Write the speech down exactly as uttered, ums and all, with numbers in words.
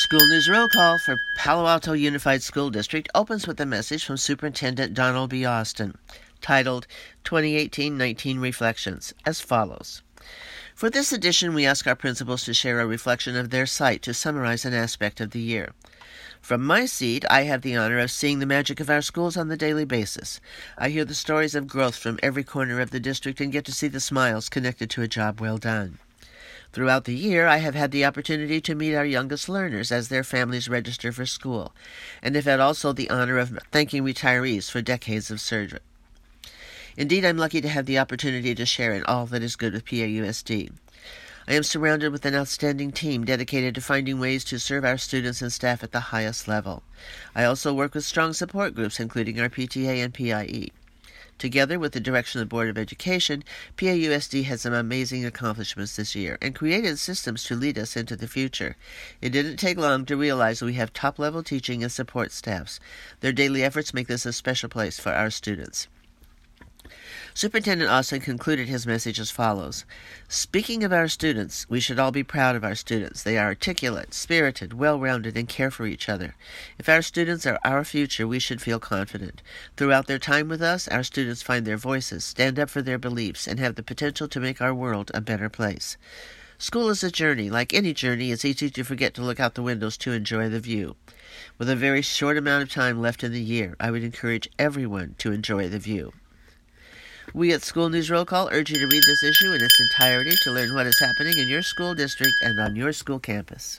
School News Roll Call for Palo Alto Unified School District opens with a message from Superintendent Donald B. Austin, titled twenty eighteen nineteen Reflections, as follows. For this edition, we ask our principals to share a reflection of their site to summarize an aspect of the year. From my seat, I have the honor of seeing the magic of our schools on the daily basis. I hear the stories of growth from every corner of the district and get to see the smiles connected to a job well done. Throughout the year, I have had the opportunity to meet our youngest learners as their families register for school, and have had also the honor of thanking retirees for decades of service. Indeed, I'm lucky to have the opportunity to share in all that is good with P A U S D. I am surrounded with an outstanding team dedicated to finding ways to serve our students and staff at the highest level. I also work with strong support groups, including our P T A and P I E. Together with the direction of the Board of Education, P A U S D had some amazing accomplishments this year and created systems to lead us into the future. It didn't take long to realize we have top-level teaching and support staffs. Their daily efforts make this a special place for our students. Superintendent Austin concluded his message as follows. Speaking of our students, we should all be proud of our students. They are articulate, spirited, well-rounded, and care for each other. If our students are our future, we should feel confident. Throughout their time with us, our students find their voices, stand up for their beliefs, and have the potential to make our world a better place. School is a journey. Like any journey, it's easy to forget to look out the windows to enjoy the view. With a very short amount of time left in the year, I would encourage everyone to enjoy the view. We at School News Roll Call urge you to read this issue in its entirety to learn what is happening in your school district and on your school campus.